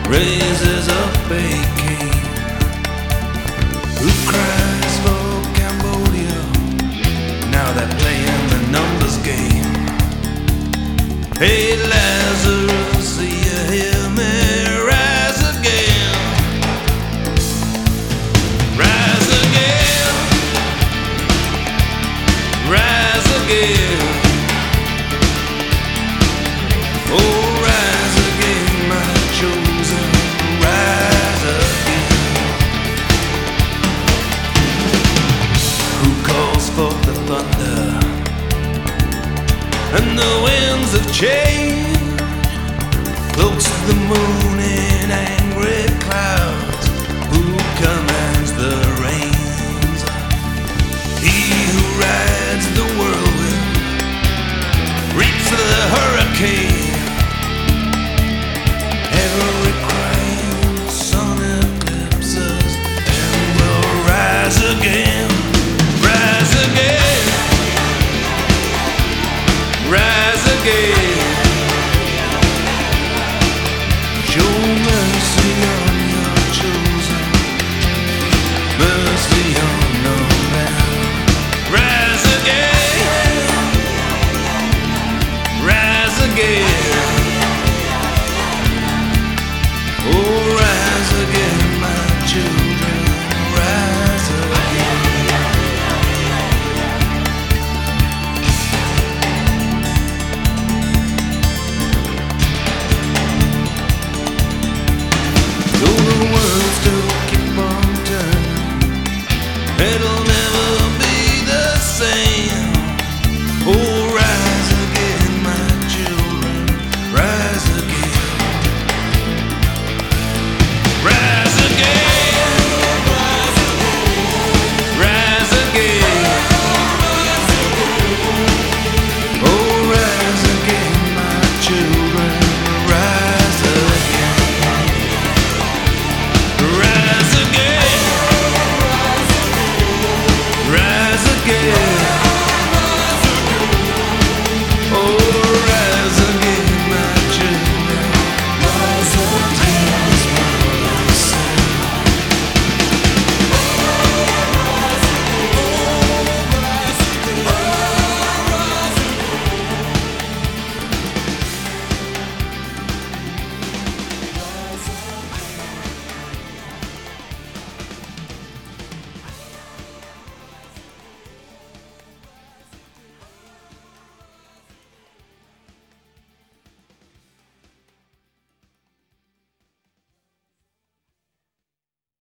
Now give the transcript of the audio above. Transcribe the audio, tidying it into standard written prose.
raises up a king who cries for Cambodia. Now they're playing the numbers game. Hey Lazarus, see you hear me? Rise again, rise again, rise again. Oh, rise again, my chosen, rise again. Who calls forth the thunder and the winds of change, cloaks the moon in angry clouds? Who commands the rains? He who rides the whirlwind, reaps the hurricane. Every crying sun eclipses and will rise again, rise again, rise again. Show mercy on your chosen, mercy on no man. Rise again, rise again. Oh, rise again, my children, rise again. Don't know